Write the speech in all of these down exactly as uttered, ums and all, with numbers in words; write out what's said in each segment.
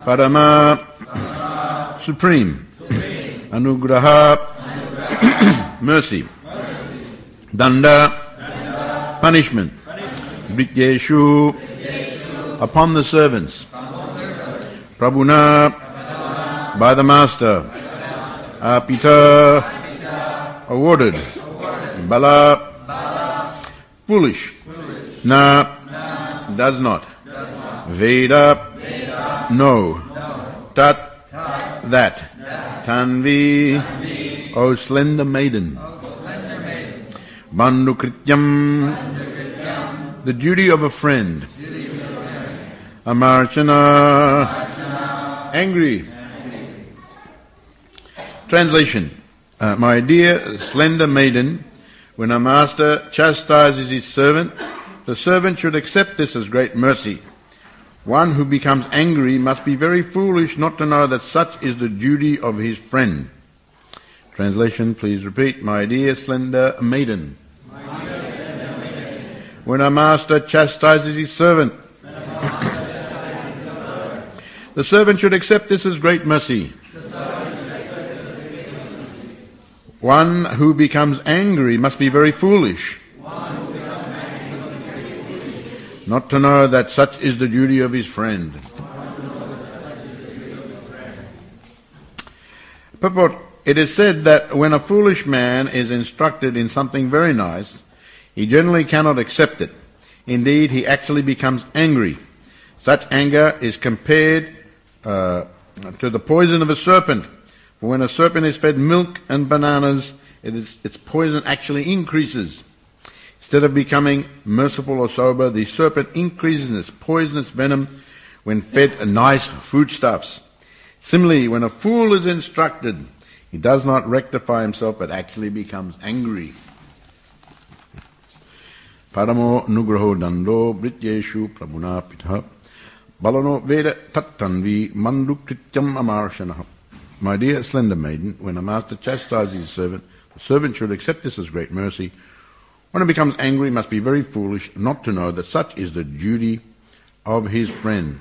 Parama, supreme, Anugraha, mercy, Danda, punishment, Brityeshu, upon the servants, Prabhuna, by the master, Apita, awarded, Bala, foolish, Na, does not, Veda, no, Tat, that, Tanvi, O slender maiden, Bandukrityam, the duty of a friend, Amarchana, angry. Translation. Uh, my dear slender maiden, when a master chastises his servant, the servant should accept this as great mercy. One who becomes angry must be very foolish not to know that such is the duty of his friend. Translation, please repeat. My dear slender maiden. My dear slender maiden. When a master chastises his servant, the servant should accept this as great mercy. One who becomes angry must be very foolish not to know that such is the duty of his friend. Purport. It is said that when a foolish man is instructed in something very nice, he generally cannot accept it. Indeed, he actually becomes angry. Such anger is compared uh, to the poison of a serpent. For when a serpent is fed milk and bananas, it is, its poison actually increases. Instead of becoming merciful or sober, the serpent increases in its poisonous venom when fed nice foodstuffs. Similarly, when a fool is instructed, he does not rectify himself but actually becomes angry. Paramo nugraho dando brityeshu prabhuna pitha balano veda tattanvi mandukrityam amarshanaha. My dear slender maiden, when a master chastises his servant, the servant should accept this as great mercy. When he becomes angry, he must be very foolish not to know that such is the duty of his friend.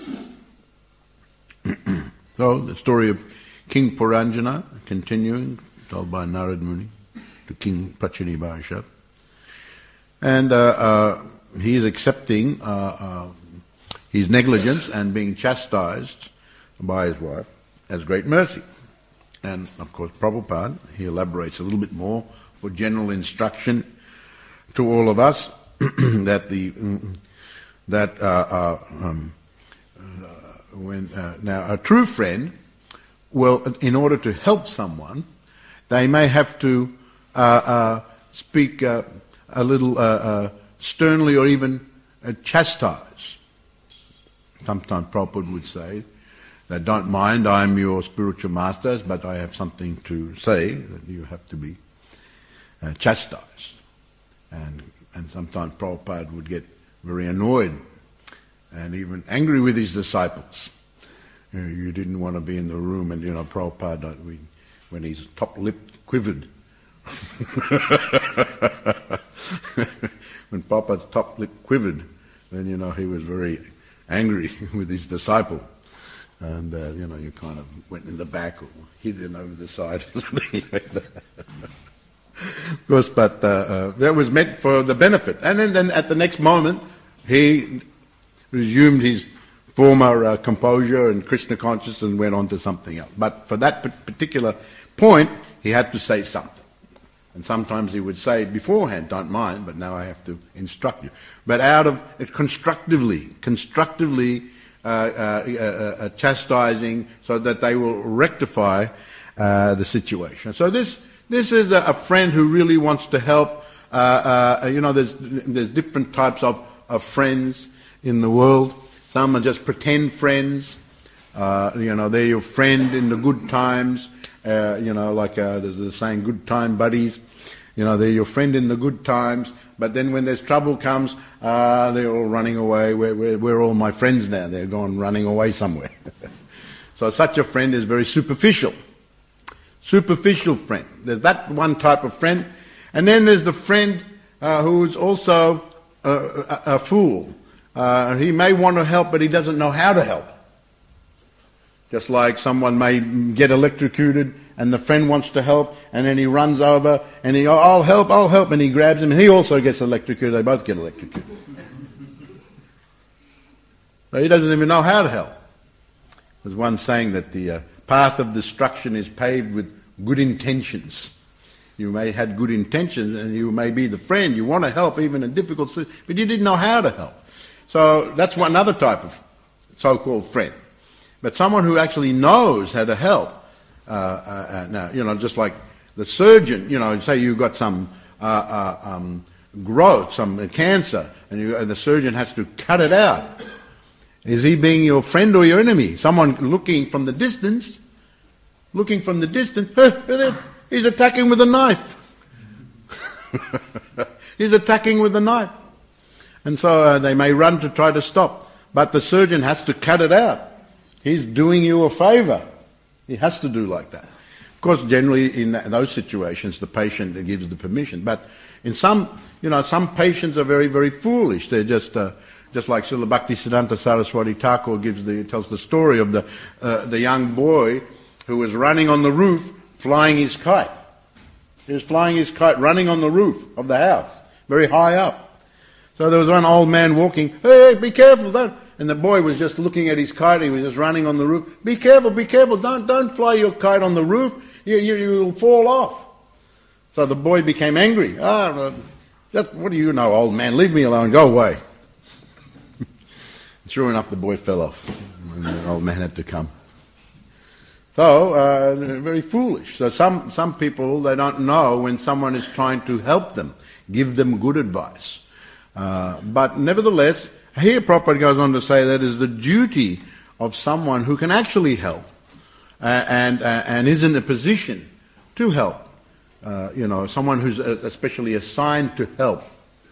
So, the story of King Puranjana, continuing, told by Narad Muni to King Prachinibhasha. And uh, uh, he is accepting uh, uh, his negligence and being chastised by his wife as great mercy. And, of course, Prabhupada, he elaborates a little bit more for general instruction to all of us that the that uh, uh, um, uh, when uh, now a true friend, well, in order to help someone, they may have to uh, uh, speak uh, a little uh, uh, sternly or even uh, chastise. Sometimes Prabhupada would say that, don't mind, I am your spiritual masters, but I have something to say, that you have to be uh, chastised. And and sometimes Prabhupada would get very annoyed and even angry with his disciples. You know, you didn't want to be in the room, and you know, Prabhupada, we, when his top lip quivered, when Prabhupada's top lip quivered, then you know he was very angry with his disciple. And, uh, you know, you kind of went in the back or hid him over the side or something like that. Of course, but uh, uh, that was meant for the benefit. And then, then at the next moment, he resumed his former uh, composure and Krishna consciousness and went on to something else. But for that particular point, he had to say something. And sometimes he would say beforehand, don't mind, but now I have to instruct you. But out of it, constructively, constructively uh, uh, uh, uh, chastising so that they will rectify uh, the situation. So this this is a, a friend who really wants to help. Uh, uh, you know, there's there's different types of, of friends in the world. Some are just pretend friends. Uh, you know, they're your friend in the good times. Uh, you know, like uh, there's the saying, good time buddies. You know, they're your friend in the good times, but then when there's trouble comes, uh, they're all running away. Where, where, where are all my friends now? They're gone running away somewhere. So such a friend is very superficial. Superficial friend. There's that one type of friend. And then there's the friend uh, who's also a, a, a fool. Uh, he may want to help, but he doesn't know how to help. Just like someone may get electrocuted and the friend wants to help, and then he runs over and he, oh, I'll help, I'll help, and he grabs him and he also gets electrocuted. They both get electrocuted. But he doesn't even know how to help. There's one saying that the uh, path of destruction is paved with good intentions. You may have had good intentions and you may be the friend. You want to help even in difficult situations, but you didn't know how to help. So that's one other type of so-called friend. But someone who actually knows how to help, uh, uh, uh, now, you know, just like the surgeon, you know, say you've got some uh, uh, um, growth, some cancer, and, you, and the surgeon has to cut it out. Is he being your friend or your enemy? Someone looking from the distance, looking from the distance, he's attacking with a knife. He's attacking with a knife. And so uh, they may run to try to stop, but the surgeon has to cut it out. He's doing you a favour. He has to do like that. Of course, generally in, that, in those situations, the patient gives the permission. But in some, you know, some patients are very, very foolish. They're just, uh, just like Srila Bhaktisiddhanta Saraswati Thakur gives the tells the story of the uh, the young boy who was running on the roof, flying his kite. He was flying his kite, running on the roof of the house, very high up. So there was one old man walking. Hey, hey be careful! Don't. And the boy was just looking at his kite. He was just running on the roof. Be careful, be careful. Don't, don't fly your kite on the roof. You, you, you'll fall off. So the boy became angry. Ah, just, what do you know, old man? Leave me alone. Go away. Sure enough, the boy fell off. And the old man had to come. So, uh, very foolish. So some, some people, they don't know when someone is trying to help them, give them good advice. Uh, but nevertheless, here Prabhupada goes on to say that is the duty of someone who can actually help uh, and uh, and is in a position to help. Uh, you know, someone who's especially assigned to help.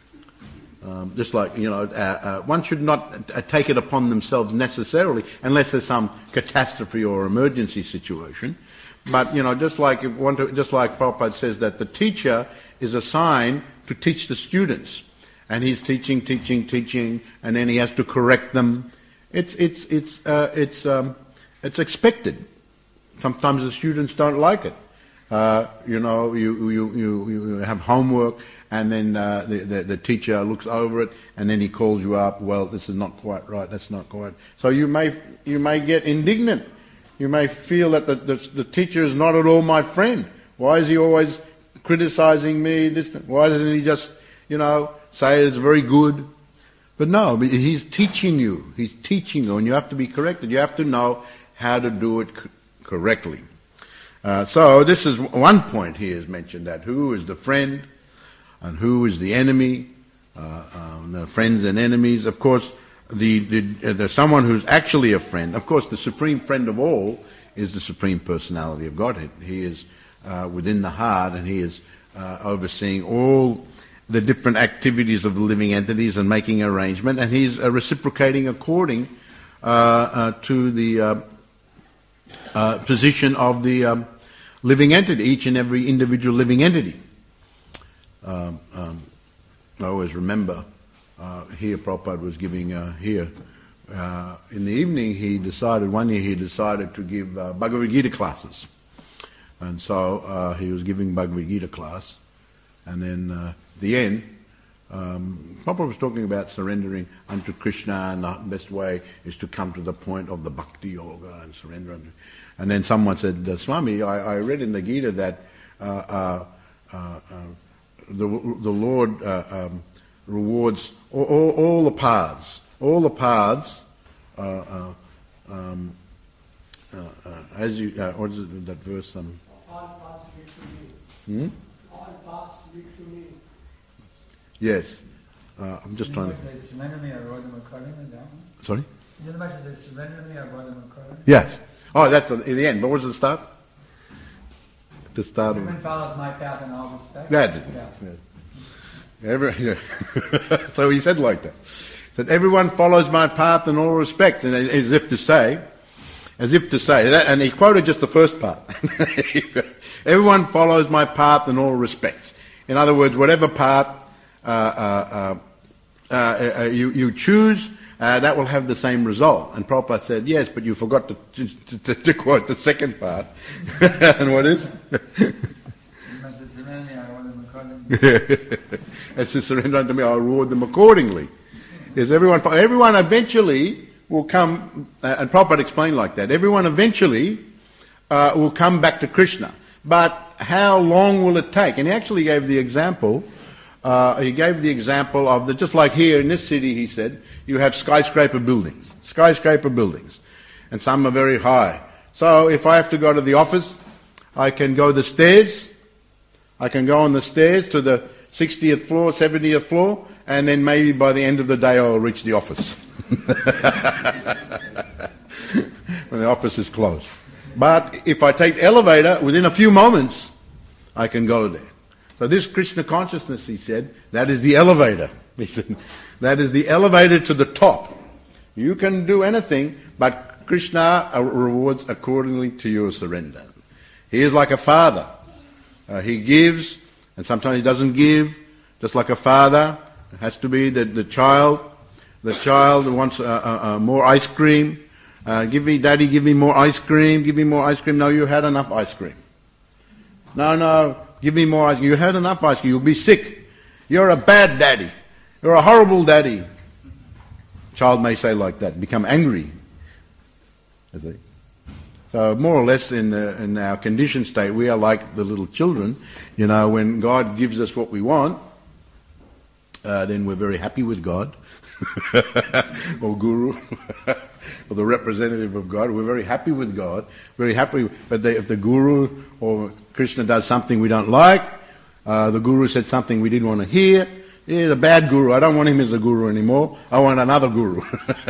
Um, just like, you know, uh, uh, one should not uh, take it upon themselves necessarily unless there's some catastrophe or emergency situation. But, you know, just like if one to, just like Prabhupada says that the teacher is assigned to teach the students. And he's teaching, teaching, teaching, and then he has to correct them. It's it's it's uh, it's um, it's expected. Sometimes the students don't like it. Uh, you know, you, you you you have homework, and then uh, the, the the teacher looks over it, and then he calls you up. Well, this is not quite right. That's not quite. So you may you may get indignant. You may feel that the the, the teacher is not at all my friend. Why is he always criticizing me? This, why doesn't he just, you know, say it's very good? But no, he's teaching you. He's teaching you, and you have to be corrected. You have to know how to do it co- correctly. Uh, so this is one point here is mentioned, that who is the friend and who is the enemy, uh, um, the friends and enemies. Of course, the, the, uh, the someone who's actually a friend, of course, the supreme friend of all is the Supreme Personality of Godhead. He is uh, within the heart, and he is uh, overseeing all the different activities of the living entities and making arrangement, and he's uh, reciprocating according uh, uh, to the uh, uh, position of the um, living entity, each and every individual living entity. Um, um, I always remember uh, here Prabhupada was giving uh, here uh, in the evening. He decided one year he decided to give uh, Bhagavad Gita classes, and so uh, he was giving Bhagavad Gita class, and then. Uh, the end, um, Prabhupada was talking about surrendering unto Krishna, and the best way is to come to the point of the bhakti yoga and surrender unto. And then someone said, Swami, I, I read in the Gita that uh, uh, uh, uh, the, the Lord uh, um, rewards all, all, all the paths, all the paths, uh, uh, um, uh, uh, as you, uh, what is it, that verse? Um, all paths lead to me. Hmm? All paths lead to me. Yes. Uh, I'm just trying to... Sorry? Yes. Oh, that's at the end. But what's the start? The start Everyone of... follows my path in all respects. That. Yeah. Yeah. Every, yeah. So he said like that. That everyone follows my path in all respects, and as if to say, as if to say that, and he quoted just the first part. Everyone follows my path in all respects. In other words, whatever path Uh, uh, uh, uh, you, you choose, uh, that will have the same result. And Prabhupada said, yes, but you forgot to, to, to, to quote the second part. And what is? As to surrender unto me, I'll reward them accordingly. Yes, everyone, everyone eventually will come, uh, and Prabhupada explained like that, everyone eventually uh, will come back to Krishna. But how long will it take? And he actually gave the example, uh, he gave the example of, the, just like here in this city, he said, you have skyscraper buildings, skyscraper buildings, and some are very high. So if I have to go to the office, I can go the stairs, I can go on the stairs to the sixtieth floor, seventieth floor, and then maybe by the end of the day I'll reach the office. When the office is closed. But if I take the elevator, within a few moments, I can go there. So this Krishna consciousness, he said, that is the elevator. He said, that is the elevator to the top. You can do anything, but Krishna rewards accordingly to your surrender. He is like a father. Uh, he gives, and sometimes he doesn't give, just like a father. It has to be the, the child. The child wants uh, uh, uh, more ice cream. Uh, give me, Daddy, give me more ice cream. Give me more ice cream. No, you had enough ice cream. No, no, give me more ice cream. You had enough ice cream. You'll be sick. You're a bad daddy. You're a horrible daddy. Child may say like that, become angry. You see? So more or less in, the, in our conditioned state, we are like the little children. You know, when God gives us what we want, uh, then we're very happy with God, or Guru, or the representative of God. We're very happy with God, very happy. But they, if the Guru or Krishna does something we don't like, uh, the Guru said something we didn't want to hear, he's a bad Guru. I don't want him as a Guru anymore. I want another Guru.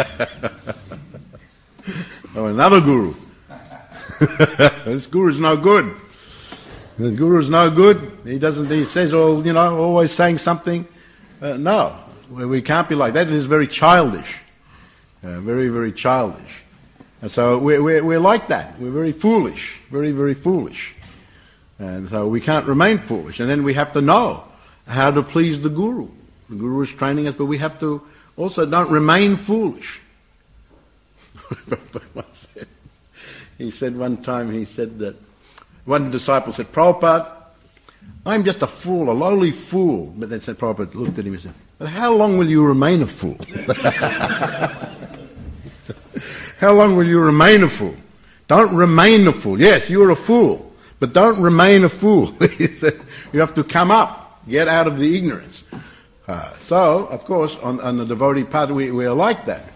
I want another Guru. This Guru's no good. The Guru's no good. He doesn't. He says all, you know, always saying something. Uh, no, we can't be like that. It is very childish, uh, very, very childish. And so we're, we're we're like that. We're very foolish, very, very foolish. And so we can't remain foolish. And then we have to know how to please the Guru. The Guru is training us, but we have to also don't remain foolish. He said one time, he said that, one disciple said, Prabhupada, I'm just a fool, a lowly fool. But then said, Prabhupada looked at him and said, but how long will you remain a fool? How long will you remain a fool? Don't remain a fool. Yes, you're a fool, but don't remain a fool. He said, you have to come up, get out of the ignorance. Uh, so, of course, on, on the devotee path, we, we are like that.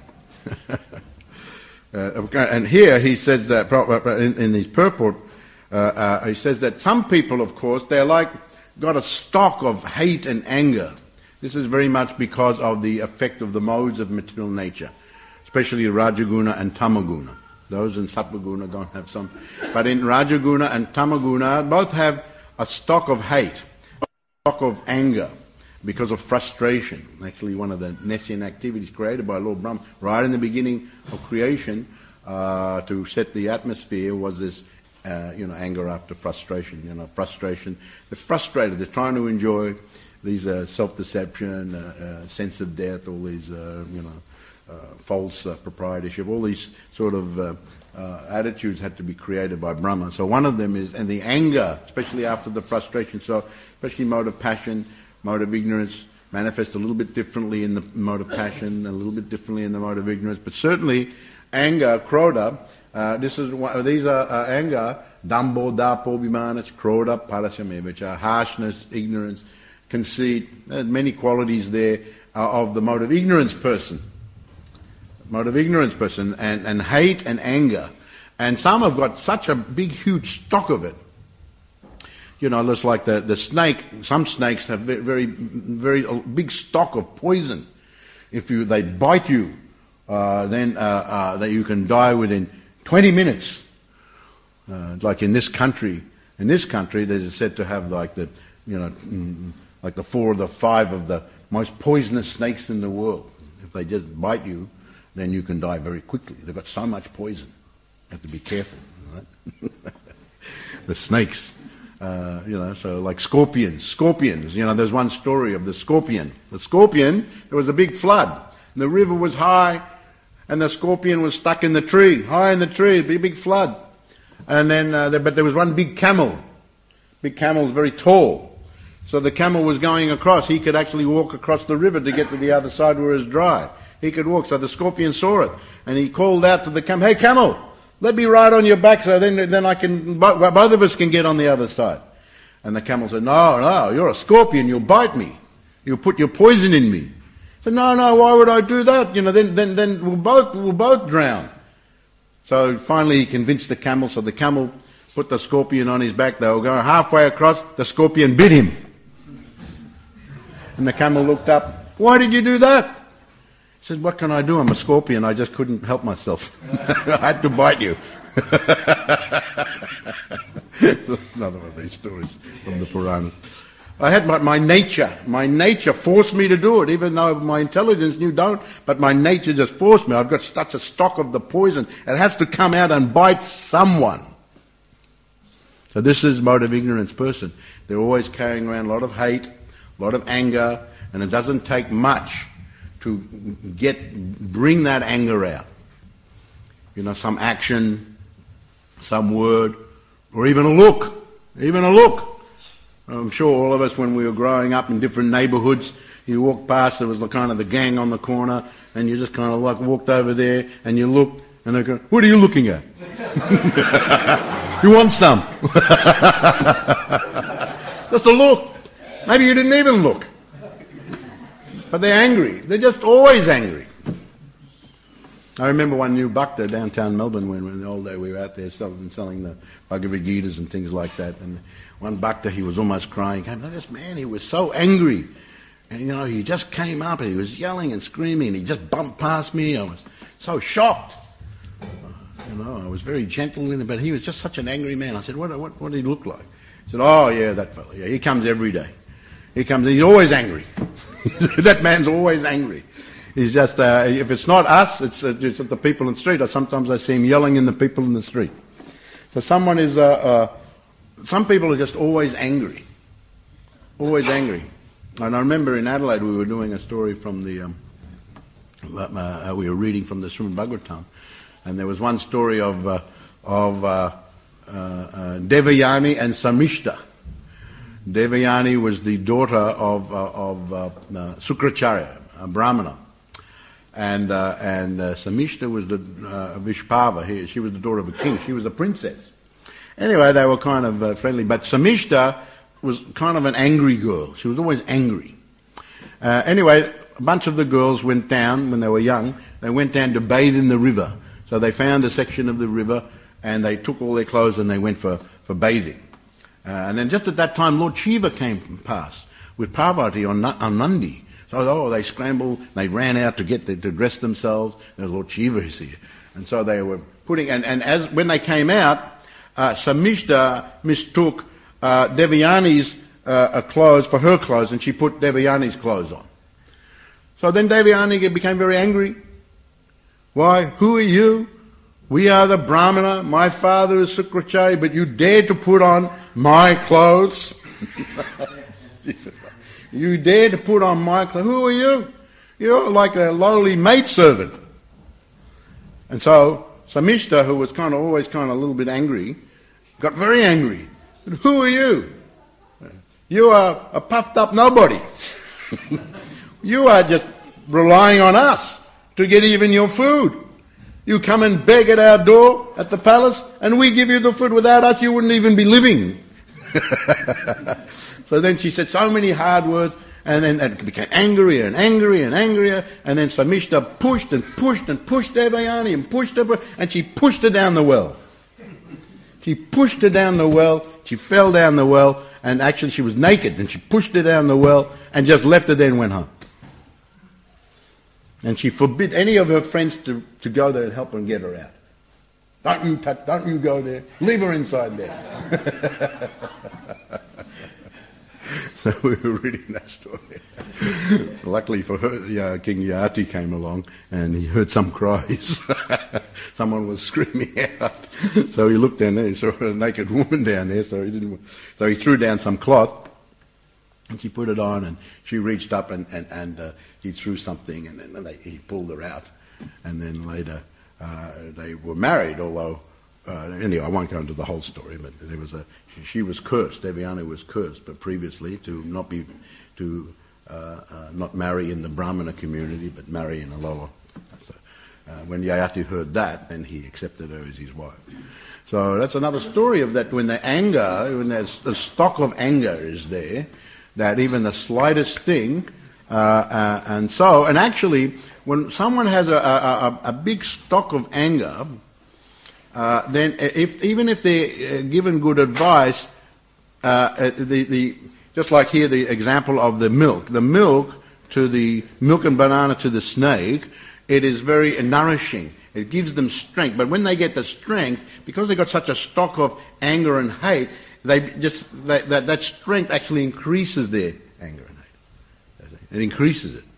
Uh, and here he says that in, in his purport, uh, uh, he says that some people, of course, they're like got a stock of hate and anger. This is very much because of the effect of the modes of material nature, especially Rajaguna and Tamaguna. Those in Sattva-guna don't have some, but in Rajaguna and Tamaguna both have a stock of hate, a stock of anger, because of frustration. Actually, one of the Nessian activities created by Lord Brahma, right in the beginning of creation, uh, to set the atmosphere, was this, uh, you know, anger after frustration. You know, frustration. They're frustrated. They're trying to enjoy these uh, self-deception, uh, uh, sense of death, all these, uh, you know, uh, false uh, proprietorship. All these sort of uh, uh, attitudes had to be created by Brahma. So one of them is, and the anger, especially after the frustration. So, especially mode of passion. Mode of ignorance manifests a little bit differently in the mode of passion, a little bit differently in the mode of ignorance, but certainly anger, krodha, uh, this is one, these are uh, anger, dambo, dapo, vimanas, krodha, parasamya, which are harshness, ignorance, conceit, uh, many qualities there uh, of the mode of ignorance person, mode of ignorance person, and, and hate and anger. And some have got such a big, huge stock of it. You know, just like the, the snake, some snakes have very, very, very big stock of poison. If you they bite you, uh, then uh, uh, that you can die within twenty minutes. Uh, like in this country, in this country, they're said to have like the, you know, mm, like the four or the five of the most poisonous snakes in the world. If they just bite you, then you can die very quickly. They've got so much poison. You have to be careful, right? The snakes. Uh, you know, so like scorpions, scorpions, you know, there's one story of the scorpion. The scorpion, there was a big flood, And the river was high, and the scorpion was stuck in the tree, high in the tree, a big, big flood. And then, uh, there, but there was one big camel. Big camel was very tall. So the camel was going across. He could actually walk across the river to get to the other side where it was dry. He could walk. So the scorpion saw it, and he called out to the camel, "Hey, camel, let me ride on your back so then, then I can, both of us can get on the other side." And the camel said, "No, no, you're a scorpion. You'll bite me. You'll put your poison in me." He said, "No, no, why would I do that? You know, then, then, then we'll both, we'll both drown." So finally he convinced the camel. So the camel put the scorpion on his back. They were going halfway across. The scorpion bit him. And the camel looked up. "Why did you do that?" He said, "What can I do? I'm a scorpion. I just couldn't help myself. I had to bite you." Another one of these stories from the Puranas. I had my, my nature. My nature forced me to do it, even though my intelligence knew don't. But my nature just forced me. I've got such a stock of the poison. It has to come out and bite someone. So this is mode of ignorance person. They're always carrying around a lot of hate, a lot of anger, and it doesn't take much to get bring that anger out. You know, some action, some word, or even a look. Even a look. I'm sure all of us, when we were growing up in different neighbourhoods, you walked past, there was the kind of the gang on the corner, and you just kind of like walked over there, and you looked, and they go, "What are you looking at?" "You want some?" Just a look. Maybe you didn't even look. But they're angry. They're just always angry. I remember one new Bhakta downtown Melbourne when, when in the old day we were out there selling, selling the Bhagavad Gitas and things like that. And one Bhakta, he was almost crying. Came, this man, he was so angry. And, you know, he just came up and he was yelling and screaming and he just bumped past me. I was so shocked. You know, I was very gentle with him, but he was just such an angry man. I said, what, what, what did he look like? He said, "Oh, yeah, that fellow. Yeah, he comes every day. He comes, he's always angry." That man's always angry. He's just, uh, if it's not us, it's, uh, it's the people in the street. Or sometimes I see him yelling in the people in the street. So someone is, uh, uh, some people are just always angry. Always angry. And I remember in Adelaide we were doing a story from the, um, uh, we were reading from the Srimad Bhagavatam. And there was one story of, uh, of uh, uh, uh, Devayani and Samishta. Devayani was the daughter of, uh, of uh, uh, Sukracharya, a Brahmana. And uh, and uh, Samishta was the uh, Vishpava. He, she was the daughter of a king. She was a princess. Anyway, they were kind of uh, friendly. But Samishta was kind of an angry girl. She was always angry. Uh, anyway, a bunch of the girls went down when they were young. They went down to bathe in the river. So they found a section of the river and they took all their clothes and they went for, for bathing. Uh, and then just at that time, Lord Shiva came past with Parvati on, on Nandi. So oh, they scrambled, they ran out to get the, to dress themselves. There's Lord Shiva is here. And so they were putting, and, and as when they came out, uh, Samishta mistook uh, Devayani's uh, clothes for her clothes, and she put Devayani's clothes on. So then Devayani became very angry. "Why, who are you? We are the Brahmana, my father is Sukracharya, but you dare to put on my clothes?" "You dare to put on my clothes? Who are you? You're like a lowly maidservant." And so Samishta, who was kind of always kind of a little bit angry, got very angry. "Who are you? You are a puffed up nobody. You are just relying on us to get even your food. You come and beg at our door at the palace, and we give you the food. Without us, you wouldn't even be living." So then she said so many hard words, and then it became angrier and angrier and angrier, and then Samishta pushed and pushed and pushed Devayani and pushed her, and she pushed her down the well. She pushed her down the well, she fell down the well, and actually she was naked, and she pushed her down the well, and just left her there and went home. And she forbid any of her friends to, to go there and help her and get her out. Don't you touch, don't you go there, leave her inside there. So we were reading that story. Luckily for her, yeah, King Yati came along and he heard some cries. Someone was screaming out. So he looked down there, he saw a naked woman down there, so he didn't. So he threw down some cloth And she put it on, and she reached up and, and, and uh, he threw something, and then they, he pulled her out. And then later uh, they were married, although, uh, anyway, I won't go into the whole story, but there was a, she, she was cursed, Devyani was cursed, but previously to not be, to uh, uh, not marry in the Brahmana community, but marry in a lower. So, uh, when Yayati heard that, then he accepted her as his wife. So that's another story of that when the anger, when there's the stock of anger is there, that even the slightest thing, uh, uh, and so, and actually, when someone has a, a, a big stock of anger, uh, then if even if they're given good advice, uh, the, the just like here the example of the milk, the milk to the milk and banana to the snake, it is very nourishing. It gives them strength. But when they get the strength, because they've got such a stock of anger and hate, they just they, that that strength actually increases their anger and hate. It increases it.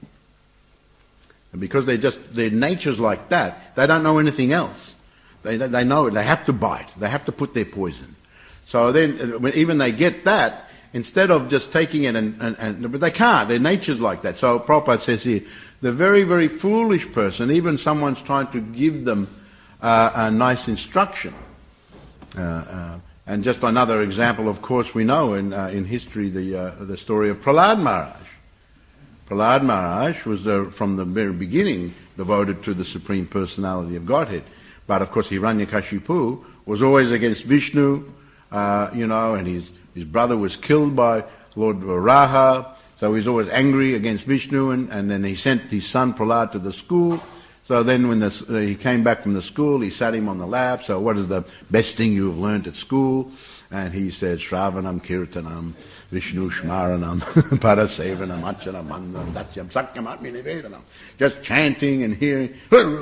And because they just their nature's like that, they don't know anything else. They they know it. They have to bite. They have to put their poison. So then, when even they get that, instead of just taking it and, and, and but they can't. Their nature's like that. So Prabhupada says here, the very, very foolish person, even someone's trying to give them uh, a nice instruction. Uh, uh, and just another example, of course, we know in uh, in history the uh, the story of Prahlad Maharaj. Prahlad Maharaj was uh, from the very beginning devoted to the Supreme Personality of Godhead. But of course, Hiranyakashipu was always against Vishnu, uh, you know, and his his brother was killed by Lord Varaha. So he's always angry against Vishnu, and, and then he sent his son Prahlad to the school. So then when the, uh, he came back from the school, he sat him on the lap. So what is the best thing you have learned at school? And he said, Shravanam, Kirtanam, Vishnu Shmaranam, Parasevanam, Achanam, Mandam, Dasyam, Sakyam, Atmi Nivedanam. Just chanting and hearing.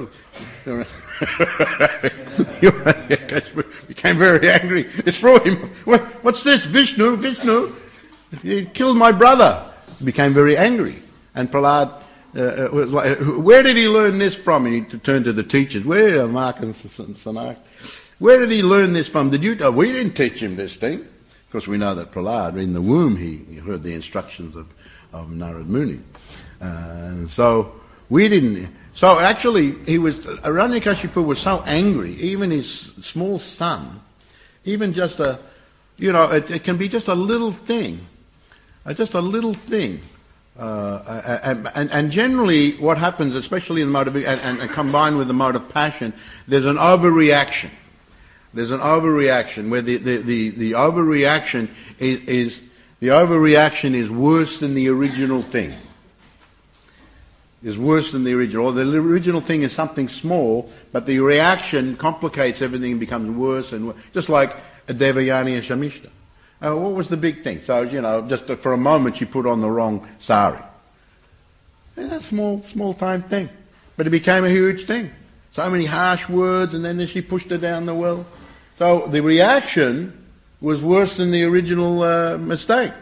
Became very angry. It's for him. What, what's this? Vishnu, Vishnu. He killed my brother. He became very angry. And Prahlad uh, was like, where did he learn this from? And he turned to the teachers. Where, Mark and Sanak? Where did he learn this from? Did you? Oh, we didn't teach him this thing. Of course, we know that Prahlad, in the womb, he, he heard the instructions of, of Narad Muni. Uh, and so we didn't. So actually, he was. Hiranyakashipu was so angry. Even his small son, even just a, you know, it, it can be just a little thing. Uh, just a little thing. Uh, and, and, and generally what happens, especially in the mode of, and, and, and combined with the mode of passion, there's an overreaction. There's an overreaction where the, the, the, the overreaction is, is the overreaction is worse than the original thing. Is worse than the original. Or the original thing is something small, but the reaction complicates everything and becomes worse and worse. Just like Devayani and Shamishta. Uh, what was the big thing? So, you know, just for a moment she put on the wrong sari. It's a small, small time thing. But it became a huge thing. So many harsh words, and then she pushed her down the well. So the reaction was worse than the original uh, mistake.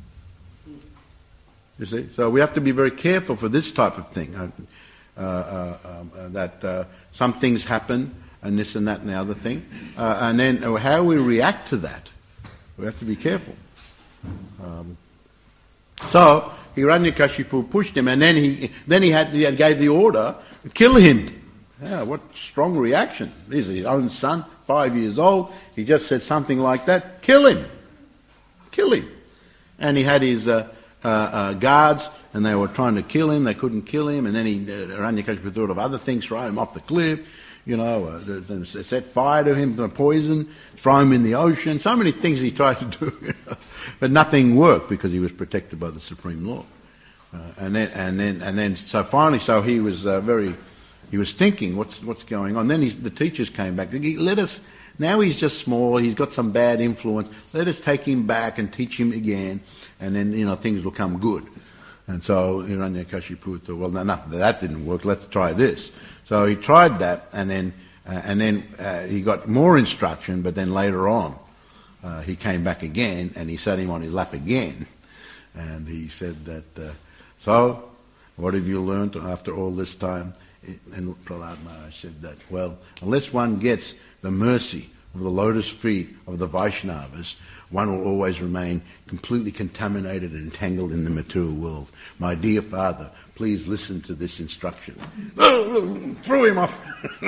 You see? So we have to be very careful for this type of thing. Uh, uh, uh, uh, that uh, some things happen, and this and that and the other thing. Uh, and then how we react to that. We have to be careful. Um, so Hiranyakashipu pushed him, and then he then he had he gave the order, kill him. Yeah, what strong reaction! He's his own son, five years old. He just said something like that. Kill him, kill him. And he had his uh, uh, uh, guards, and they were trying to kill him. They couldn't kill him, and then he uh, Hiranyakashipu thought of other things, throw him off the cliff. You know, uh, set fire to him, poison, throw him in the ocean. So many things he tried to do, you know, but nothing worked because he was protected by the Supreme Lord. Uh, and then, and then, and then, so finally, so he was uh, very, he was thinking, what's what's going on? Then he's, the teachers came back. Let us. Now he's just small. He's got some bad influence. Let us take him back and teach him again, and then you know things will come good. And so Hiranyakashipu thought, well, no, no, that didn't work. Let's try this. So he tried that, and then uh, and then uh, he got more instruction. But then later on, uh, he came back again, and he sat him on his lap again, and he said that. Uh, so, what have you learned after all this time? And Prahlad Maharaj said that. Well, unless one gets the mercy of the lotus feet of the Vaishnavas, one will always remain completely contaminated and entangled in the material world. My dear father, please listen to this instruction. Throw him off.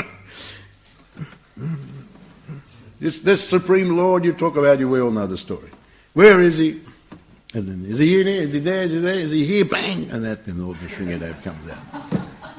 this, this Supreme Lord you talk about, you we all know the story. Where is he? And then, is he here? Is he there? Is he there? Is he here? Bang! And that, then Lord Nrsingadev comes out.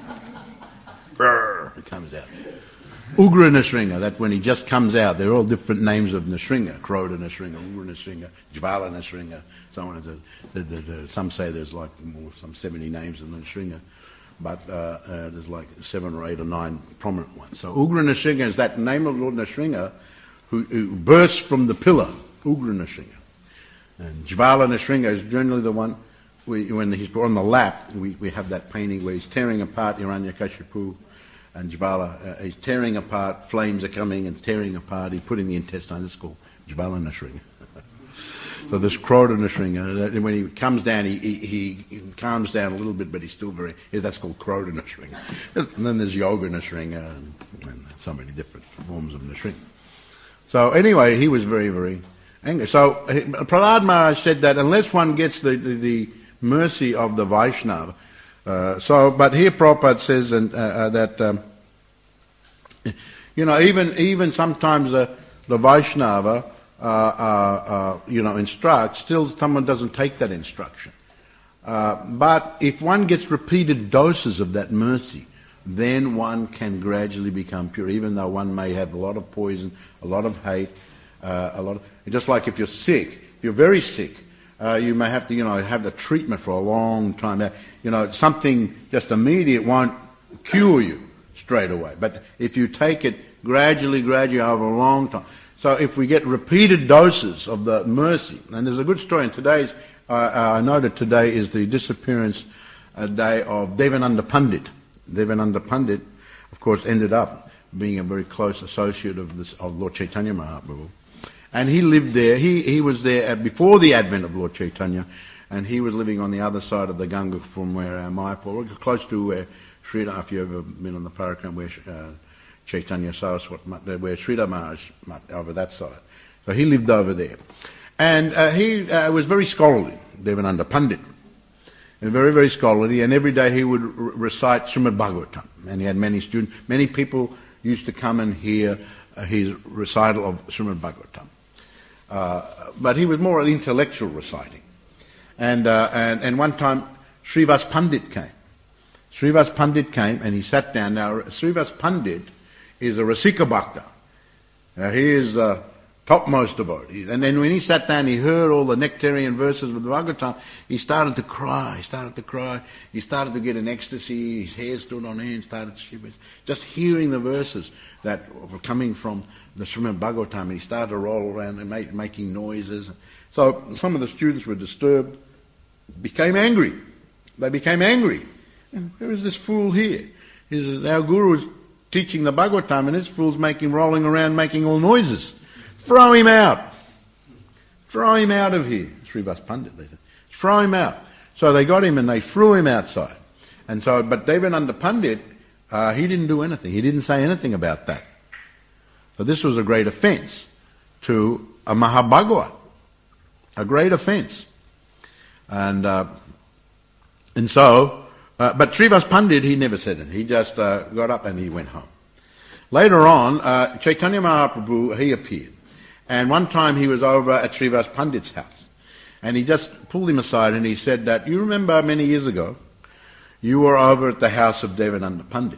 Brrr, it comes out. Ugra Nrsinga, that when he just comes out, they're all different names of Nrsinga. Kroda Nrsinga, Ugra Nrsinga, Jvala Nrsinga, so on. The, the, the, some say there's like more, some seventy names of Nrsinga, but uh, uh, there's like seven or eight or nine prominent ones. So Ugra Nrsinga is that name of Lord Nrsinga who, who bursts from the pillar, Ugra Nrsinga. And Jvala Nrsinga is generally the one, we, when he's on the lap, we, we have that painting where he's tearing apart Hiranyakashipu. And Jvala, uh, he's tearing apart, flames are coming and tearing apart, he's putting the intestine, this is called Jvala Nrsinga. So this Kroda Nrsinga, when he comes down, he, he, he calms down a little bit, but he's still very, that's called Kroda Nrsinga. And then there's Yoga Nrsinga, and, and so many different forms of Nrsinga. So anyway, he was very, very angry. So Prahlad Maharaj said that unless one gets the, the, the mercy of the Vaishnava, Uh, so, but here Prabhupada says and, uh, uh, that, um, you know, even even sometimes the, the Vaishnava, uh, uh, uh, you know, instructs, still someone doesn't take that instruction. Uh, but if one gets repeated doses of that mercy, then one can gradually become pure, even though one may have a lot of poison, a lot of hate, uh, a lot of, just like if you're sick, if you're very sick, Uh, you may have to, you know, have the treatment for a long time. You know, something just immediate won't cure you straight away. But if you take it gradually, gradually over a long time. So if we get repeated doses of the mercy, and there's a good story in today's, uh, I know that today is the disappearance uh, day of Devananda Pandit. Devananda Pandit, of course, ended up being a very close associate of, this, of Lord Chaitanya Mahaprabhu. And he lived there, he, he was there before the advent of Lord Chaitanya, and he was living on the other side of the Ganga from where uh, Mayapur, close to where Sridhar, if you've ever been on the Parakram, where uh, Chaitanya Saraswat, where Sridhar Maharaj, over that side. So he lived over there. And uh, he uh, was very scholarly, Devananda Pandit, and very, very scholarly, and every day he would r- recite Srimad Bhagavatam, and he had many students, many people used to come and hear uh, his recital of Srimad Bhagavatam. Uh, but he was more an intellectual reciting. And, uh, and and one time Srivas Pandit came. Srivas Pandit came and he sat down. Now Srivas Pandit is a Rasika Bhakta. Now he is a topmost devotee. And then when he sat down, he heard all the nectarian verses of the Bhagavatam. He started to cry, he started to cry. He started to get an ecstasy. His hair stood on end, started to shiver. Just hearing the verses that were coming from the Srimad Bhagavatam, and he started to roll around and make, making noises. So some of the students were disturbed, became angry. They became angry. And who is this fool here? Is our guru is teaching the Bhagavatam, and this fool's making, rolling around, making all noises. Throw him out. Throw him out of here. Srivas Pandit, they said. Throw him out. So they got him and they threw him outside. And so, but Devananda Pandit, uh, he didn't do anything. He didn't say anything about that. So this was a great offence to a Mahabhagavat, a great offence. And uh, and so, uh, but Srivas Pandit, he never said it. He just uh, got up and he went home. Later on, uh, Chaitanya Mahaprabhu, he appeared. And one time he was over at Srivas Pandit's house. And he just pulled him aside and he said that, you remember many years ago, you were over at the house of Devananda Pandit.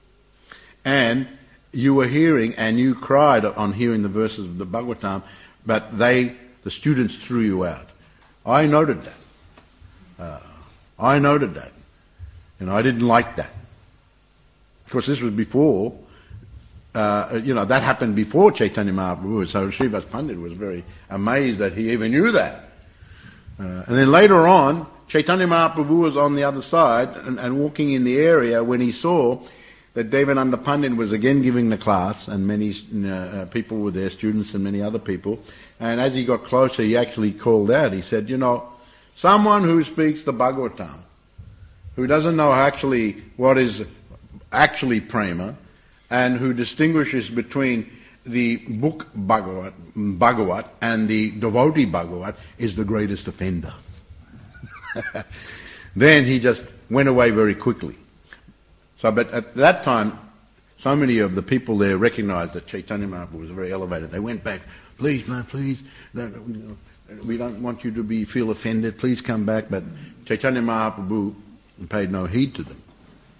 And you were hearing, and you cried on hearing the verses of the Bhagavatam, but they, the students, threw you out. I noted that. Uh, I noted that. You know, I didn't like that. Of course, this was before, uh, you know, that happened before Chaitanya Mahaprabhu, so Srivas Pandit was very amazed that he even knew that. Uh, and then later on, Chaitanya Mahaprabhu was on the other side and, and walking in the area when he saw that Devananda Pandit was again giving the class, and many uh, people were there, students and many other people. And as he got closer, he actually called out. He said, you know, someone who speaks the Bhagavatam, who doesn't know actually what is actually prema, and who distinguishes between the book Bhagavat, Bhagavat and the devotee Bhagavat is the greatest offender. Then he just went away very quickly. So, but at that time, so many of the people there recognized that Chaitanya Mahaprabhu was very elevated. They went back, please, man, please, don't, we don't want you to be feel offended, please come back. But Chaitanya Mahaprabhu paid no heed to them.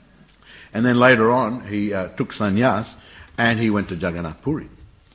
And then later on, he uh, took sannyas and he went to Jagannath Puri.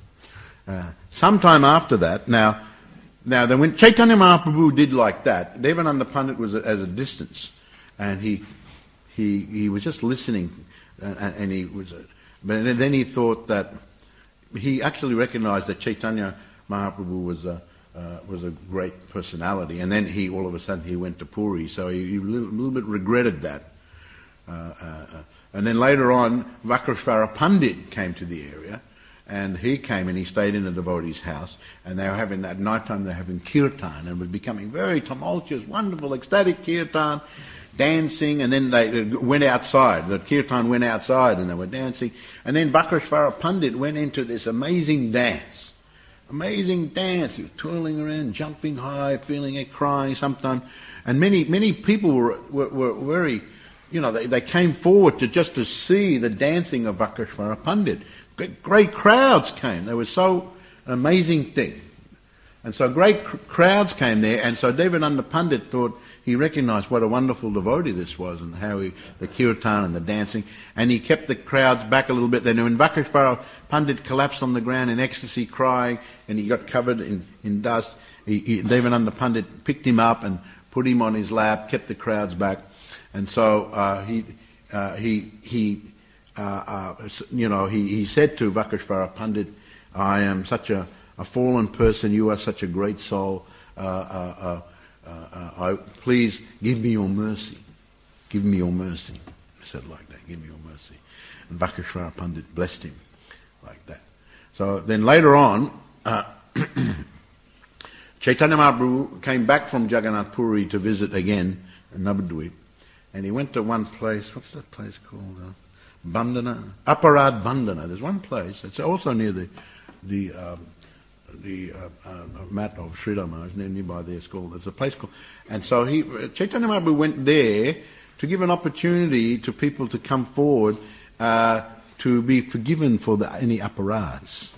Uh, sometime after that, now, now then when Chaitanya Mahaprabhu did like that, Devananda Pandit was at a distance, and he he he was just listening, and, and he was, uh, but then he thought that he actually recognized that Chaitanya Mahaprabhu was a uh, was a great personality, and then he all of a sudden he went to Puri, so he, he a little, little bit regretted that. Uh, uh, uh, and then later on, Vakreshvara Pandit came to the area, and he came and he stayed in a devotee's house, and they were having, at night time they were having kirtan, and it was becoming very tumultuous, wonderful, ecstatic kirtan, dancing, and then they went outside. The kirtan went outside and they were dancing, and then Vakreshvara Pandit went into this amazing dance. Amazing dance. He was twirling around, jumping high, feeling it, crying sometimes, and many many people were were, were very, you know, they, they came forward to just to see the dancing of Vakreshvara Pandit. Great, great crowds came. They were so an amazing thing. And so great cr- crowds came there, and so Devananda Pandit thought, he recognized what a wonderful devotee this was, and how he, the kirtan and the dancing, and he kept the crowds back a little bit. Then when Vakreshvara Pandit collapsed on the ground in ecstasy, crying, and he got covered in, in dust, he, he, Devananda Pandit picked him up and put him on his lap, kept the crowds back, and so uh, he uh, he he uh, uh, you know he, he said to Vakreshvara Pandit, "I am such a, a fallen person. You are such a great soul. Uh, uh, uh, Uh, uh, I, please give me your mercy. Give me your mercy." He said like that, "Give me your mercy." And Vakreshvara Pandit blessed him like that. So then later on, uh, Chaitanya Mahaprabhu came back from Jagannath Puri to visit again Navadvip, and he went to one place. What's that place called? Uh, Bandhana? Aparad Bandhana. There's one place. It's also near the the um, the uh, uh, mat of Sridhar Maharaj, nearby there. It's called, there's a place called, and so he, Chaitanya Mahaprabhu went there to give an opportunity to people to come forward uh, to be forgiven for the, any aparads.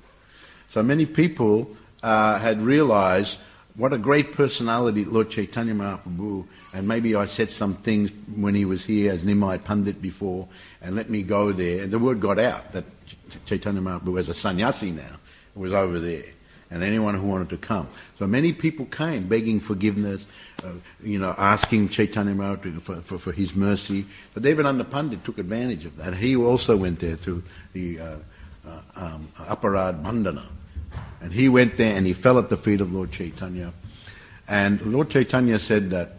So many people uh, had realized what a great personality Lord Chaitanya Mahaprabhu, and maybe I said some things when he was here as Nimai Pandit before, and let me go there, and the word got out that Chaitanya Mahaprabhu, as a sannyasi now, was over there, and anyone who wanted to come. So many people came begging forgiveness, uh, you know, asking Chaitanya Mahaprabhu for, for, for his mercy. But Devananda Pandit took advantage of that. He also went there to the uh, uh, um, Aparad Bandhana, and he went there and he fell at the feet of Lord Chaitanya. And Lord Chaitanya said that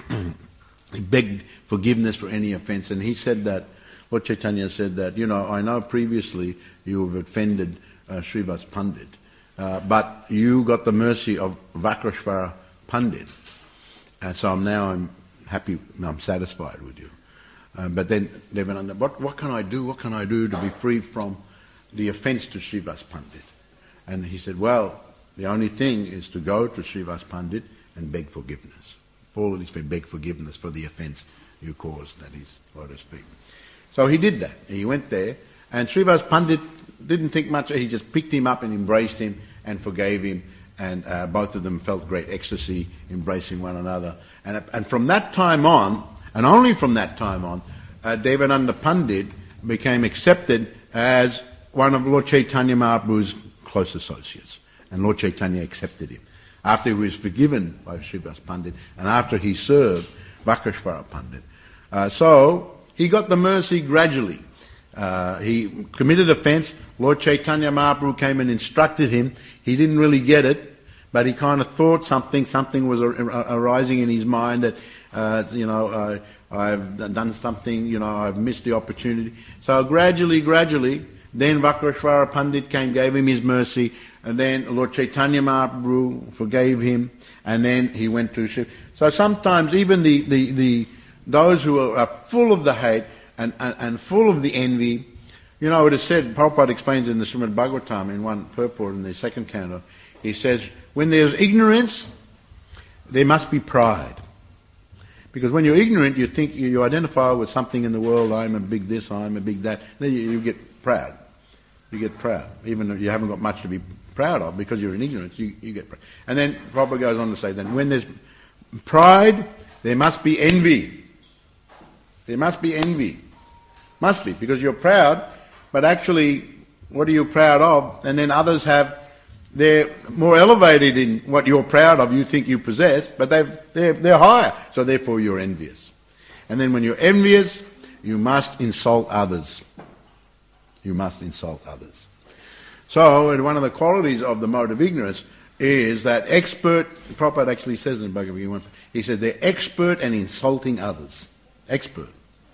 he begged forgiveness for any offense, and he said that, Lord Chaitanya said that, you know, I know previously you have offended Uh, Srivas Pandit, uh, but you got the mercy of Vakreshvara Pandit, and so I'm now I'm happy, I'm satisfied with you. Uh, but then Devananda, what, what can I do? What can I do to be freed from the offence to Srivas Pandit? And he said, well, the only thing is to go to Srivas Pandit and beg forgiveness. Fall at his feet, beg forgiveness for the offence you caused at his lotus feet. So he did that. He went there, and Srivas Pandit didn't think much. He just picked him up and embraced him and forgave him, and uh, both of them felt great ecstasy embracing one another. And, and from that time on, and only from that time on, uh, Devananda Pandit became accepted as one of Lord Chaitanya Mahaprabhu's close associates, and Lord Chaitanya accepted him after he was forgiven by Srivas Pandit and after he served Vakreshvara Pandit. Uh, so he got the mercy gradually. Uh, he committed offence. Lord Chaitanya Mahaprabhu came and instructed him. He didn't really get it, but he kind of thought something, something was ar- arising in his mind that, uh, you know, uh, I've done something, you know, I've missed the opportunity. So gradually, gradually, then Vakreshvara Pandit came, gave him his mercy, and then Lord Chaitanya Mahaprabhu forgave him, and then he went to Shiv. So sometimes even the, the, the those who are full of the hate, And, and, and full of the envy, You know, it is said, Prabhupada explains in the Srimad Bhagavatam in one purport in the second canto, he says, when there's ignorance, there must be pride. Because when you're ignorant, you think you, you identify with something in the world, I'm a big this, I'm a big that, then you, you get proud. You get proud. Even though you haven't got much to be proud of, because you're in ignorance, you, you get proud. And then Prabhupada goes on to say, then when there's pride, there must be envy. There must be envy. Must be, because you're proud, but actually, what are you proud of? And then others have, they're more elevated in what you're proud of, you think you possess, but they've, they're, they're higher, so therefore you're envious. And then when you're envious, you must insult others. You must insult others. So, one of the qualities of the mode of ignorance is that expert, Prabhupada actually says in Bhagavad Gita, he says they're expert in insulting others. Expert.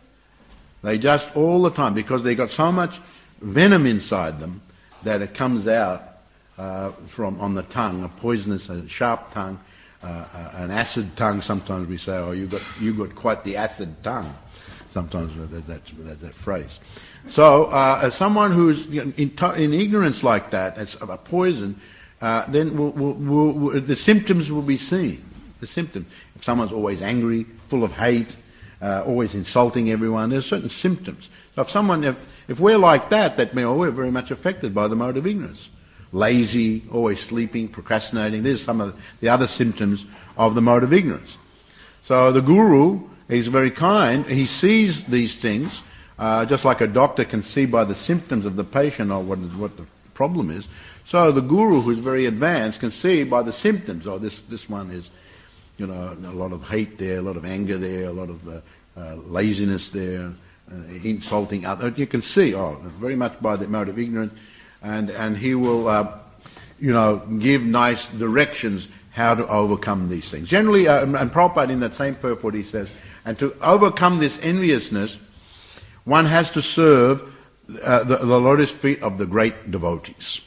They just all the time, because they've got so much venom inside them that it comes out uh, from on the tongue, a poisonous, a sharp tongue, uh, uh, an acid tongue. Sometimes we say, oh, you got you got quite the acid tongue. Sometimes there's that, there's that phrase. So, uh, as someone who's in, in ignorance like that, as a poison, uh, then we'll, we'll, we'll, we'll, the symptoms will be seen. The symptoms. If someone's always angry, full of hate, uh, always insulting everyone, there's certain symptoms. So, if someone, if, if we're like that, that means we're very much affected by the mode of ignorance. Lazy, always sleeping, procrastinating. There's some of the other symptoms of the mode of ignorance. So, the guru is very kind. He sees these things. Uh, just like a doctor can see by the symptoms of the patient or what, what the problem is, so the guru, who's very advanced, can see by the symptoms. Oh, this this one is, you know, a lot of hate there, a lot of anger there, a lot of uh, uh, laziness there, uh, insulting others. You can see, oh, very much by the mode of ignorance, and and he will, uh, you know, give nice directions how to overcome these things. Generally, uh, and Prabhupada in that same purport he says, and to overcome this enviousness, one has to serve uh, the, the lotus feet of the great devotees.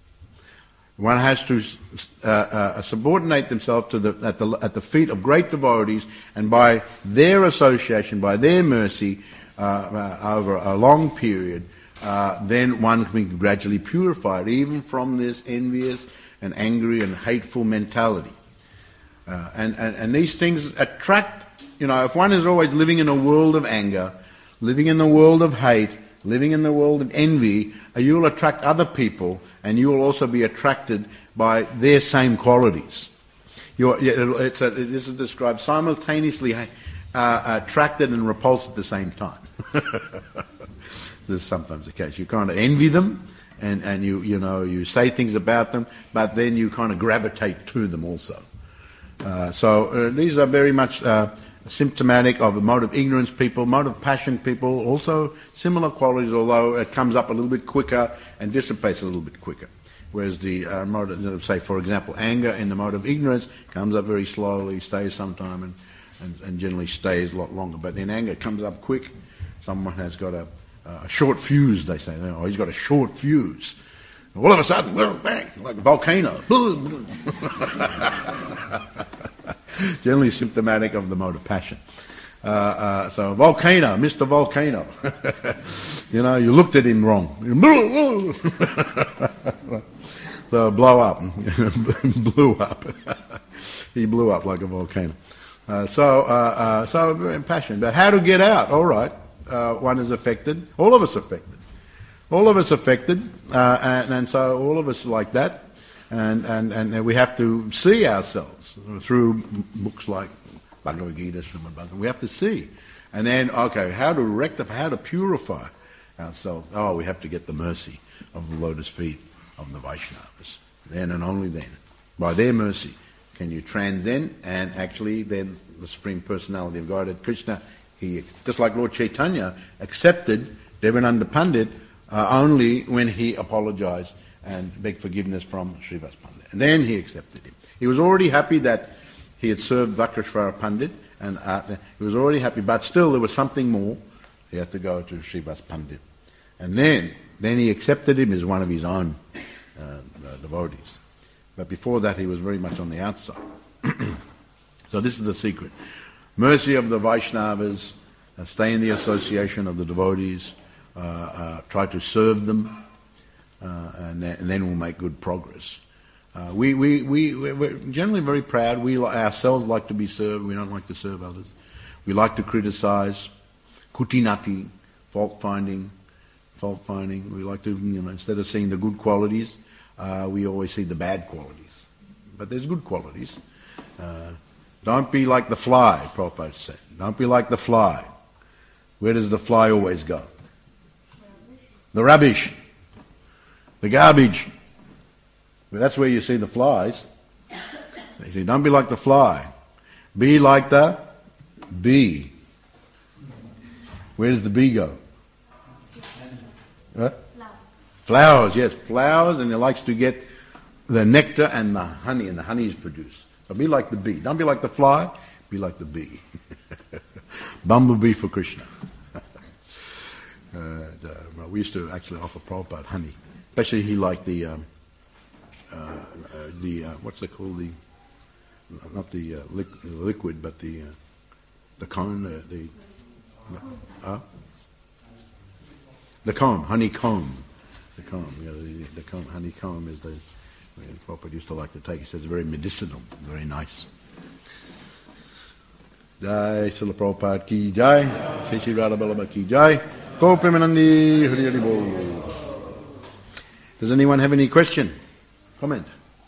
One has to uh, uh, subordinate themselves to the, at, the, at the feet of great devotees, and by their association, by their mercy, uh, uh, over a long period, uh, then one can be gradually purified, even from this envious and angry and hateful mentality. Uh, and, and, and these things attract, you know, if one is always living in a world of anger, living in the world of hate, living in the world of envy, you will attract other people, and you will also be attracted by their same qualities. You're, it's a, this is described simultaneously uh, attracted and repulsed at the same time. This is sometimes the case. You kind of envy them, and, and you you know you say things about them, but then you kind of gravitate to them also. Uh, so uh, these are very much Uh, symptomatic of the mode of ignorance people, mode of passion people, also similar qualities, although it comes up a little bit quicker and dissipates a little bit quicker. Whereas the uh, mode of, say, for example, anger in the mode of ignorance comes up very slowly, stays some time, and, and, and generally stays a lot longer. But in anger, it comes up quick. Someone has got a, a short fuse, they say. Oh, he's got a short fuse. All of a sudden, bang, like a volcano. Generally symptomatic of the mode of passion. Uh, uh, so, volcano, Mister Volcano. You know, you looked at him wrong. So, blow up. Blew up. He blew up like a volcano. Uh, so, uh, uh, so very passionate. But how to get out? All right. Uh, one is affected. All of us affected. All of us affected. Uh, and, and so, all of us like that. And, and, and we have to see ourselves through books like Bhagavad Gita, Srimad Bhagavatam. We have to see. And then, okay, how to rectify, how to purify ourselves. Oh, we have to get the mercy of the lotus feet of the Vaishnavas. Then and only then, by their mercy, can you transcend, and actually then the Supreme Personality of Godhead, Krishna, he, just like Lord Chaitanya, accepted Devananda Pandit uh, only when he apologized and begged forgiveness from Srivas Pandit. And then he accepted him. He was already happy that he had served Vakreshvara Pandit, and uh, he was already happy, but still there was something more. He had to go to Srivas Pandit. And then, then he accepted him as one of his own uh, uh, devotees. But before that he was very much on the outside. So this is the secret. Mercy of the Vaishnavas, uh, stay in the association of the devotees, uh, uh, try to serve them, uh, and, then, and then we'll make good progress. Uh, we, we, we, we're generally very proud. We ourselves like to be served. We don't like to serve others. We like to criticize, kutinati, fault-finding, fault-finding. We like to, you know, instead of seeing the good qualities, uh, we always see the bad qualities. But there's good qualities. Uh, don't be like the fly, Prabhupada said. Don't be like the fly. Where does the fly always go? The rubbish. The garbage. Well, that's where you see the flies. They say, don't be like the fly. Be like the bee. Where does the bee go? What? Flowers. Flowers, yes, flowers, and it likes to get the nectar and the honey, and the honey is produced. So be like the bee. Don't be like the fly, be like the bee. Bumblebee for Krishna. uh, well, we used to actually offer Prabhupada honey. Especially he liked the, um, uh, uh, the uh, what's it called? The, not the uh, li- liquid, but the, uh, the cone, uh, the, uh, the comb, honeycomb. The comb, you know, the, the comb, honeycomb is the, Prabhupada used to like to take. He says it's very medicinal, very nice. Jai Srila Prabhupada ki jai, Shri Shri Radha Vallabha ki jai, Go Premanandi, Hari Hari Bol. Does anyone have any question? Comment?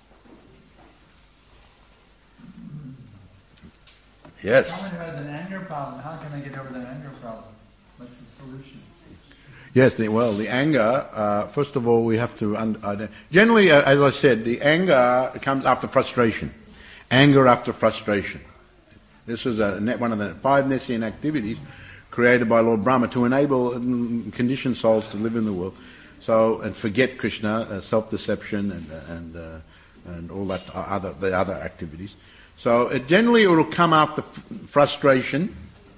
Yes. Someone who has an anger problem, how can they get over that anger problem? What's the solution? Yes, the, well, the anger, uh, first of all, we have to... Un- uh, generally, uh, as I said, the anger comes after frustration. Anger after frustration. This is a, one of the five Nessian activities created by Lord Brahma to enable um, conditioned souls to live in the world. So, and forget Krishna, uh, self-deception, and and uh, and all that other the other activities. So, it generally, it will come after f- frustration.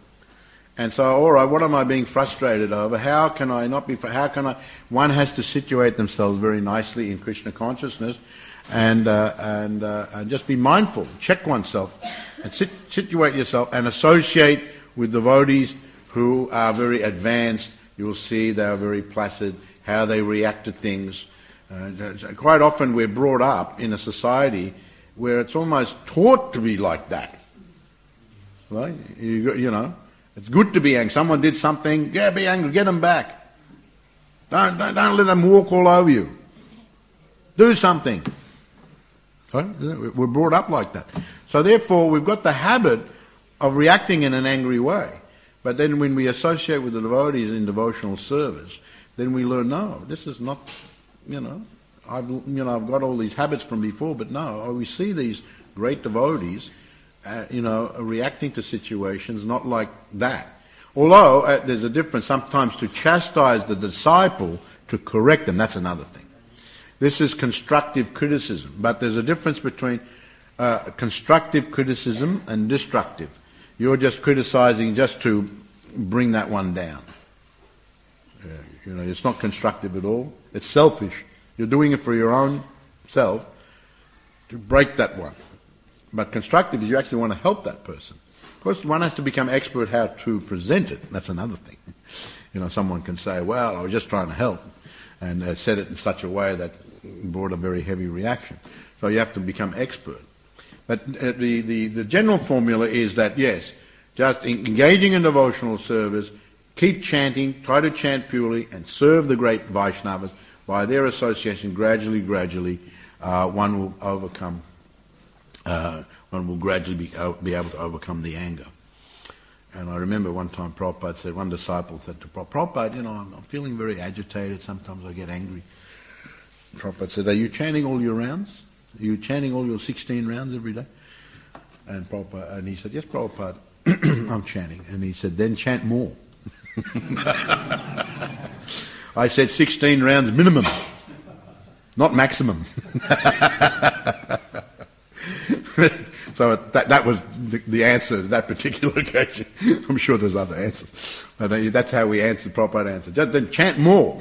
And so, all right, what am I being frustrated over? How can I not be? How can I? One has to situate themselves very nicely in Krishna consciousness, and uh, and uh, and just be mindful. Check oneself, and sit, situate yourself, and associate with devotees who are very advanced. You will see they are very placid. How they react to things. Uh, quite often, we're brought up in a society where it's almost taught to be like that. Right? You, you know. It's good to be angry. Someone did something, yeah, be angry, get them back. Don't, don't, don't let them walk all over you. Do something. Right? We're brought up like that. So therefore, we've got the habit of reacting in an angry way. But then when we associate with the devotees in devotional service, then we learn, no, this is not, you know, I've, you know, I've got all these habits from before, but no, we see these great devotees Uh, you know, reacting to situations not like that. Although uh, there's a difference sometimes to chastise the disciple, to correct them, that's another thing. This is constructive criticism, but there's a difference between uh, constructive criticism and destructive. You're just criticizing just to bring that one down. Uh, you know, it's not constructive at all. It's selfish. You're doing it for your own self to break that one. But constructive is you actually want to help that person. Of course, one has to become expert how to present it. That's another thing. You know, someone can say, well, I was just trying to help, and uh, said it in such a way that brought a very heavy reaction. So you have to become expert. But uh, the, the, the general formula is that, yes, just engaging in devotional service, keep chanting, try to chant purely, and serve the great Vaishnavas. By their association, gradually, gradually, uh, one will overcome Uh, one will gradually be, uh, be able to overcome the anger. And I remember one time Prabhupada said, one disciple said to Prabhupada, you know, I'm, I'm feeling very agitated, sometimes I get angry. Prabhupada said, are you chanting all your rounds? Are you chanting all your sixteen rounds every day? And Prabhupada, and he said, yes, Prabhupada, I'm chanting. And he said, then chant more. I said sixteen rounds minimum, not maximum. So that that was the, the answer to that particular occasion. I'm sure there's other answers. But that's how we answered, proper answer. Just then chant more.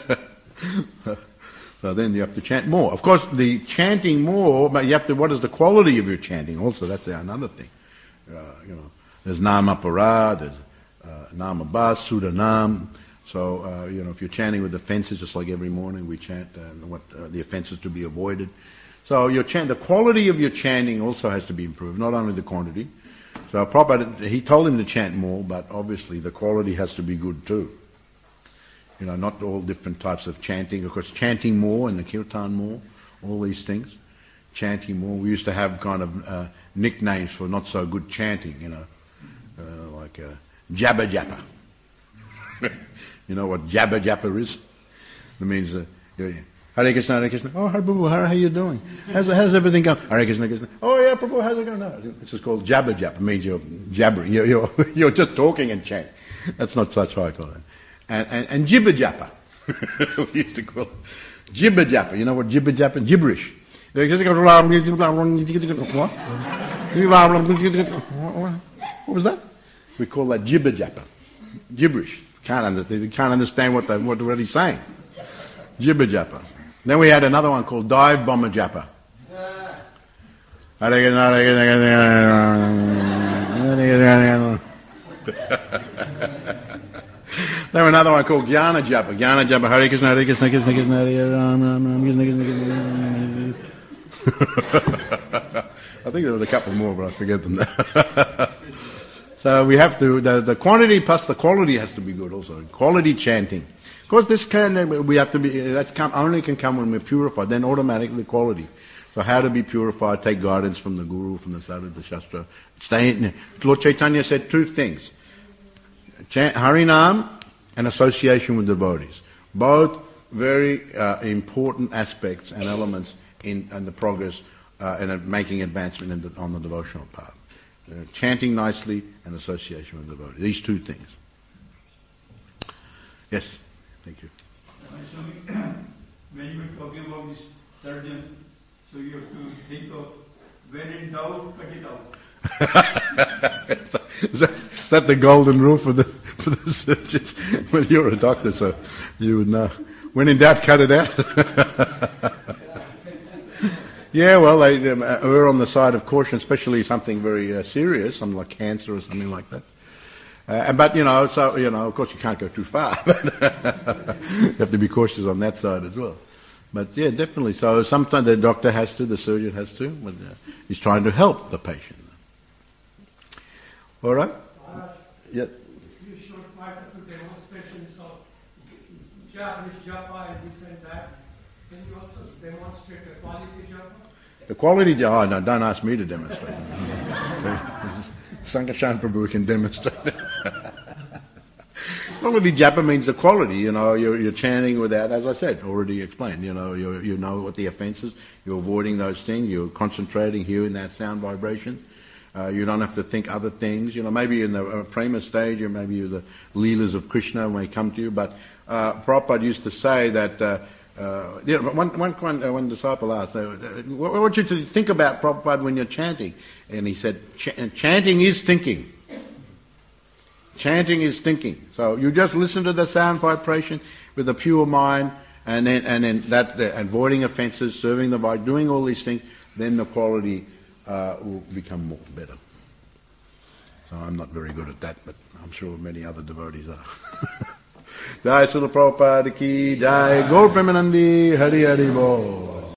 So then you have to chant more. Of course, the chanting more, but you have to, what is the quality of your chanting also? That's another thing. Uh, you know, there's Nama Para, there's uh, Nama Bas, Sudanam, So, uh, you know, if you're chanting with offenses, just like every morning we chant uh, what uh, the offenses to be avoided. So your chant, the quality of your chanting also has to be improved, not only the quantity. So Prabhupada, he told him to chant more, but obviously the quality has to be good too. You know, not all different types of chanting. Of course, chanting more and the kirtan more, all these things. Chanting more. We used to have kind of uh, nicknames for not so good chanting, you know, uh, like uh, Jabba Jappa. You know what Jabba Jappa is? It means, uh, Hare Krishna, Hare Krishna. Oh, Hare Prabhu, how are you doing? How's, how's everything going? Hare Krishna, Krishna. Oh, yeah, Prabhu, how's it going? No, this is called Jabba Jappa. It means you're jabbering. You're, you're, you're just talking and chanting. That's not such high quality. And, and, and Jibba Jappa. We used to call it Jibba Jappa. You know what Jibba Jappa? Gibberish. What? What was that? We call that Jibba Jappa. Gibberish. Can't understand, you can't understand what, the, what, what he's saying. Jibba Jappa. Then we had another one called Dive Bomber Jappa. Then another one called Jnana Jappa. Jnana Jappa. Hare Krishna, Hare Krishna, Krishna Krishna, Hare Ram, Ram Ram, Krishna Krishna, Krishna. I think there was a couple more, but I forget them now. So we have to, the, the quantity plus the quality has to be good also. Quality chanting. Of course, this can, we have to be, that come, only can come when we're purified, then automatically quality. So how to be purified, take guidance from the Guru, from the Sadhu, the Shastra. Stay in, Lord Chaitanya said two things. Chant, Harinam and association with devotees. Both very uh, important aspects and elements in, in the progress uh, and uh, making advancement in the, on the devotional path. Uh, chanting nicely and association with devotees. These two things. Yes, thank you. When you were talking about this surgeon, so you have to think of when in doubt, cut it out. is, that, is that the golden rule for the for the surgeons? Well, you're a doctor, so you would know. When in doubt, cut it out. Yeah, well, they um, err on the side of caution, especially something very uh, serious, something like cancer or something like that. Uh, but, you know, so, you know, of course you can't go too far. You have to be cautious on that side as well. But, yeah, definitely. So sometimes the doctor has to, the surgeon has to, but uh, he's trying to help the patient. All right? Uh, yes. You showed quite a few demonstrations of Japanese japa and this and that. Can you also demonstrate a quality japa? The quality, oh no, don't ask me to demonstrate. Sankarshan Prabhu can demonstrate. Quality japa means the quality, you know, you're, you're chanting without, as I said, already explained, you know, you you know what the offense is, you're avoiding those things, you're concentrating, hearing that sound vibration. Uh, you don't have to think other things, you know, maybe in the uh, prema stage, or maybe the leelas of Krishna may come to you, but uh, Prabhupada used to say that uh, Uh, you know, one, one, one, uh, one disciple asked, uh, what, what want you to think about, Prabhupada, when you're chanting? And he said, Ch- chanting is thinking. Chanting is thinking. So you just listen to the sound vibration with a pure mind, and then and then that uh, avoiding offences, serving the body, doing all these things, then the quality uh, will become more better. So I'm not very good at that, but I'm sure many other devotees are. Jai Srila Prabhupada ki Jai, Gaur Premanandi, Hari Hari Bol.